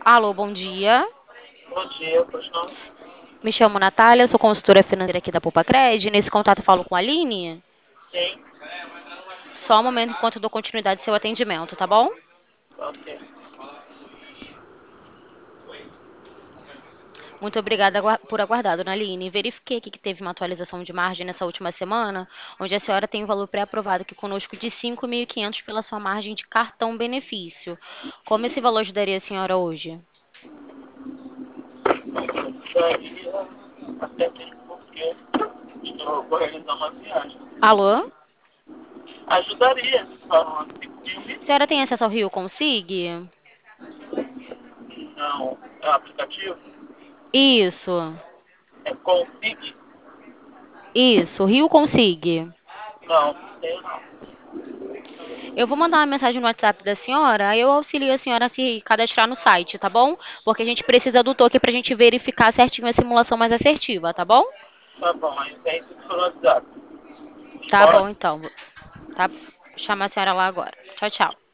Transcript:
Alô, bom dia. Bom dia, pois não? Me chamo Natália, sou consultora financeira aqui da Poupa-Cred. Nesse contato eu falo com a Aline. Sim, Só um momento enquanto eu dou continuidade ao seu atendimento, tá bom? ok. Muito obrigada por aguardar, dona Aline. Verifiquei aqui que teve uma atualização de margem nessa última semana, onde a senhora tem um valor pré-aprovado aqui conosco de 5.500 pela sua margem de cartão benefício. Como esse valor ajudaria a senhora hoje? Daria até mesmo porque estou realizando uma viagem. Alô? Ajudaria de forma de A senhora tem acesso ao Rio Consig? não é um aplicativo, Isso, é Config, isso, Rio Consig. não, tem não. Eu vou mandar uma mensagem no WhatsApp da senhora, aí eu auxilio a senhora a se cadastrar no site, tá bom? Porque a gente precisa do token pra gente verificar certinho a simulação mais assertiva, tá bom? Tá bom, aí tem tudo pelo WhatsApp. Tá bom, Pode? então. Tá? Chama a senhora lá agora. Tchau, tchau.